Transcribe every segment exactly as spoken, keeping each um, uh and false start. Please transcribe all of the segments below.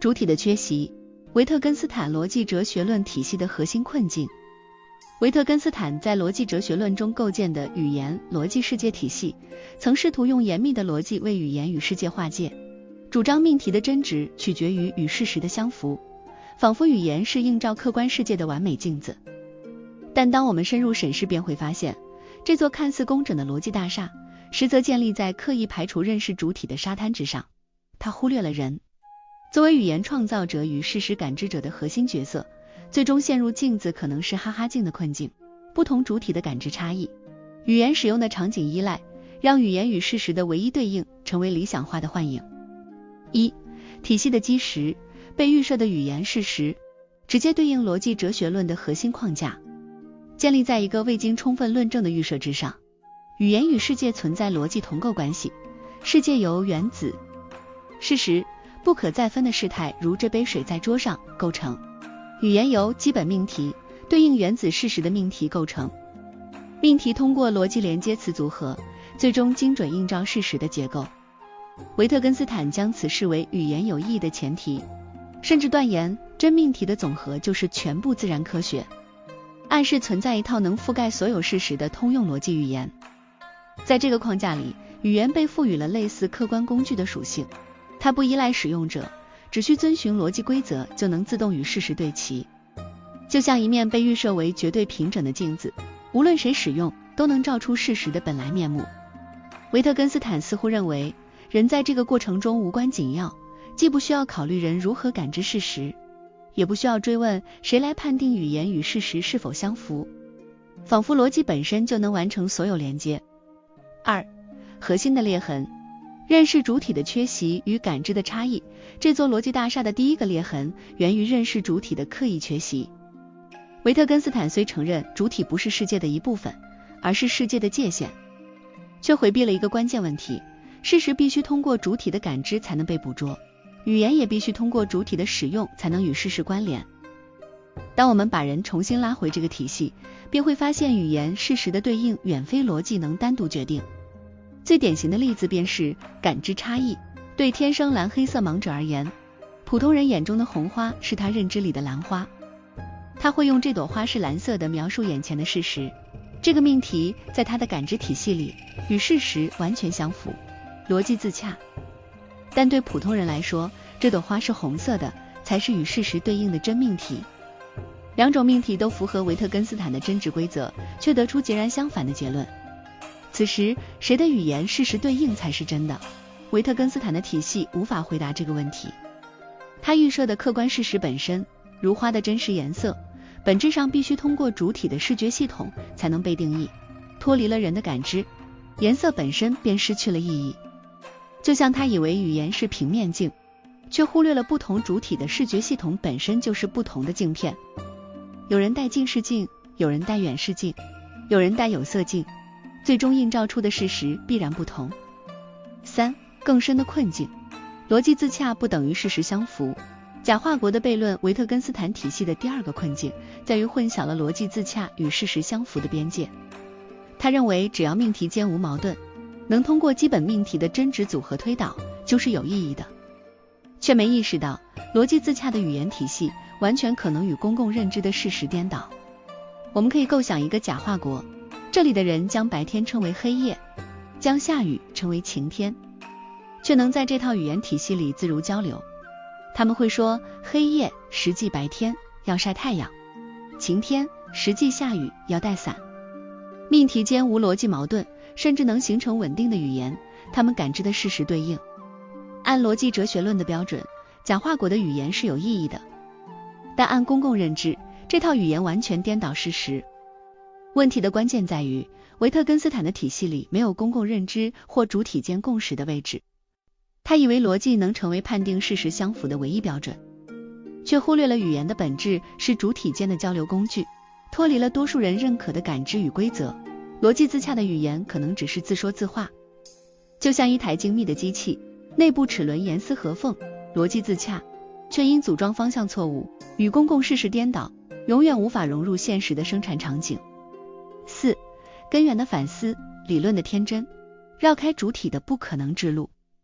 主体的缺席，维特根斯坦逻辑哲学论体系的核心困境。维特根斯坦在逻辑哲学论中构建的语言逻辑世界体系，曾试图用严密的逻辑为语言与世界划界，主张命题的真值取决于与事实的相符，仿佛语言是映照客观世界的完美镜子。但当我们深入审视，便会发现，这座看似工整的逻辑大厦，实则建立在刻意排除认识主体的沙滩之上。它忽略了人作为语言创造者与事实感知者的核心角色，最终陷入镜子可能是哈哈镜的困境。不同主体的感知差异，语言使用的场景依赖，让语言与事实的唯一对应成为理想化的幻影。一、体系的基石，被预设的语言事实，直接对应逻辑哲学论的核心框架。建立在一个未经充分论证的预设之上，语言与世界存在逻辑同构关系，世界由原子、事实、不可再分的事态，如这杯水在桌上构成。语言由基本命题对应原子事实的命题构成，命题通过逻辑连接词组合，最终精准映照事实的结构。维特根斯坦将此视为语言有意义的前提，甚至断言真命题的总和就是全部自然科学，暗示存在一套能覆盖所有事实的通用逻辑语言。在这个框架里，语言被赋予了类似客观工具的属性，它不依赖使用者，只需遵循逻辑规则就能自动与事实对齐。就像一面被预设为绝对平整的镜子，无论谁使用都能照出事实的本来面目。维特根斯坦似乎认为，人在这个过程中无关紧要，既不需要考虑人如何感知事实，也不需要追问谁来判定语言与事实是否相符，仿佛逻辑本身就能完成所有连接。二、核心的裂痕，认识主体的缺席与感知的差异。这座逻辑大厦的第一个裂痕源于认识主体的刻意缺席。维特根斯坦虽承认主体不是世界的一部分，而是世界的界限，却回避了一个关键问题：事实必须通过主体的感知才能被捕捉，语言也必须通过主体的使用才能与事实关联。当我们把人重新拉回这个体系，便会发现语言事实的对应远非逻辑能单独决定。最典型的例子便是感知差异。对天生蓝黑色盲者而言，普通人眼中的红花是他认知里的蓝花，他会用这朵花是蓝色的描述眼前的事实。这个命题在他的感知体系里与事实完全相符，逻辑自洽。但对普通人来说，这朵花是红色的才是与事实对应的真命题。两种命题都符合维特根斯坦的真值规则，却得出截然相反的结论。此时谁的语言事实对应才是真的？维特根斯坦的体系无法回答这个问题。他预设的客观事实本身，如花的真实颜色，本质上必须通过主体的视觉系统才能被定义，脱离了人的感知，颜色本身便失去了意义。就像他以为语言是平面镜，却忽略了不同主体的视觉系统本身就是不同的镜片。有人戴近视镜，有人戴远视镜，有人戴有色镜，最终映照出的事实必然不同。三、更深的困境，逻辑自洽不等于事实相符。贾化国的悖论，维特根斯坦体系的第二个困境在于混淆了逻辑自洽与事实相符的边界。他认为只要命题间无矛盾，能通过基本命题的真值组合推导就是有意义的，却没意识到逻辑自洽的语言体系完全可能与公共认知的事实颠倒。我们可以构想一个假化国，这里的人将白天称为黑夜，将下雨称为晴天，却能在这套语言体系里自如交流。他们会说黑夜实际白天要晒太阳，晴天实际下雨要带伞。命题间无逻辑矛盾，甚至能形成稳定的语言，他们感知的事实对应。按逻辑哲学论的标准，贾化国的语言是有意义的，但按公共认知，这套语言完全颠倒事实。问题的关键在于，维特根斯坦的体系里没有公共认知或主体间共识的位置。他以为逻辑能成为判定事实相符的唯一标准，却忽略了语言的本质是主体间的交流工具，脱离了多数人认可的感知与规则。逻辑自洽的语言可能只是自说自话，就像一台精密的机器，内部齿轮严丝合缝，逻辑自洽，却因组装方向错误，与公共事实颠倒，永远无法融入现实的生产场景。四、根源的反思，理论的天真，绕开主体的不可能之路。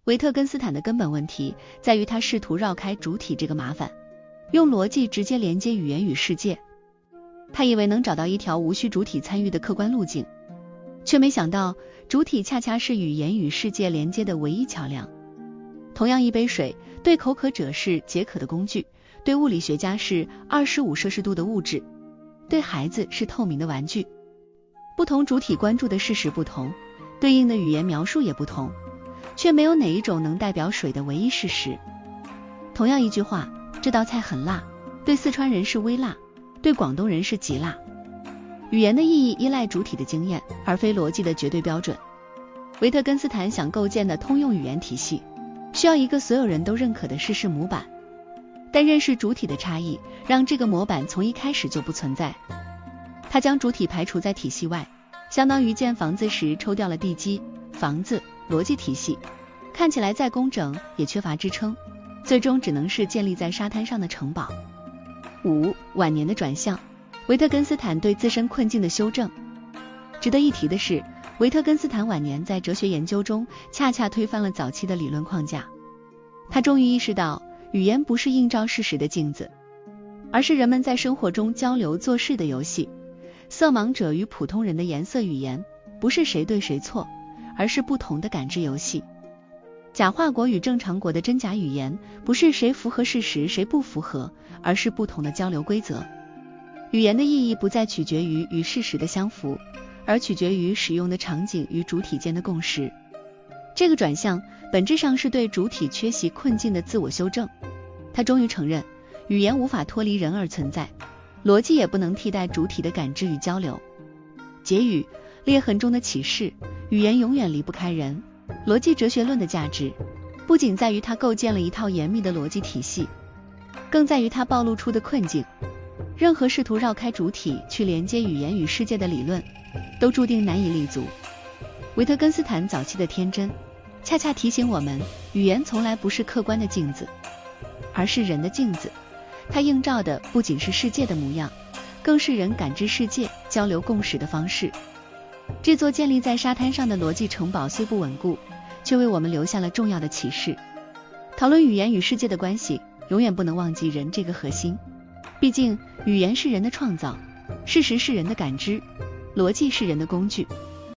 维特根斯坦的根本问题在于他试图绕开主体这个麻烦，用逻辑直接连接语言与世界。他以为能找到一条无需主体参与的客观路径，却没想到主体恰恰是语言与世界连接的唯一桥梁。同样一杯水，对口渴者是解渴的工具，对物理学家是二十五摄氏度的物质，对孩子是透明的玩具。不同主体关注的事实不同，对应的语言描述也不同，却没有哪一种能代表水的唯一事实。同样一句话，这道菜很辣，对四川人是微辣，对广东人是极辣。语言的意义依赖主体的经验，而非逻辑的绝对标准。维特根斯坦想构建的通用语言体系，需要一个所有人都认可的事实模板，但认识主体的差异，让这个模板从一开始就不存在。他将主体排除在体系外，相当于建房子时抽掉了地基，房子逻辑体系看起来再工整也缺乏支撑，最终只能是建立在沙滩上的城堡。五、晚年的转向，维特根斯坦对自身困境的修正。值得一提的是，维特根斯坦晚年在哲学研究中恰恰推翻了早期的理论框架。他终于意识到，语言不是映照事实的镜子，而是人们在生活中交流做事的游戏。色盲者与普通人的颜色语言不是谁对谁错，而是不同的感知游戏。假话国与正常国的真假语言不是谁符合事实谁不符合，而是不同的交流规则。语言的意义不再取决于与事实的相符，而取决于使用的场景与主体间的共识。这个转向本质上是对主体缺席困境的自我修正。他终于承认，语言无法脱离人而存在，逻辑也不能替代主体的感知与交流。结语，裂痕中的启示，语言永远离不开人。逻辑哲学论的价值不仅在于它构建了一套严密的逻辑体系，更在于它暴露出的困境。任何试图绕开主体去连接语言与世界的理论，都注定难以立足。维特根斯坦早期的天真，恰恰提醒我们，语言从来不是客观的镜子，而是人的镜子。它映照的不仅是世界的模样，更是人感知世界、交流共识的方式。这座建立在沙滩上的逻辑城堡虽不稳固，却为我们留下了重要的启示。讨论语言与世界的关系，永远不能忘记人这个核心。毕竟，语言是人的创造，事实是人的感知，逻辑是人的工具。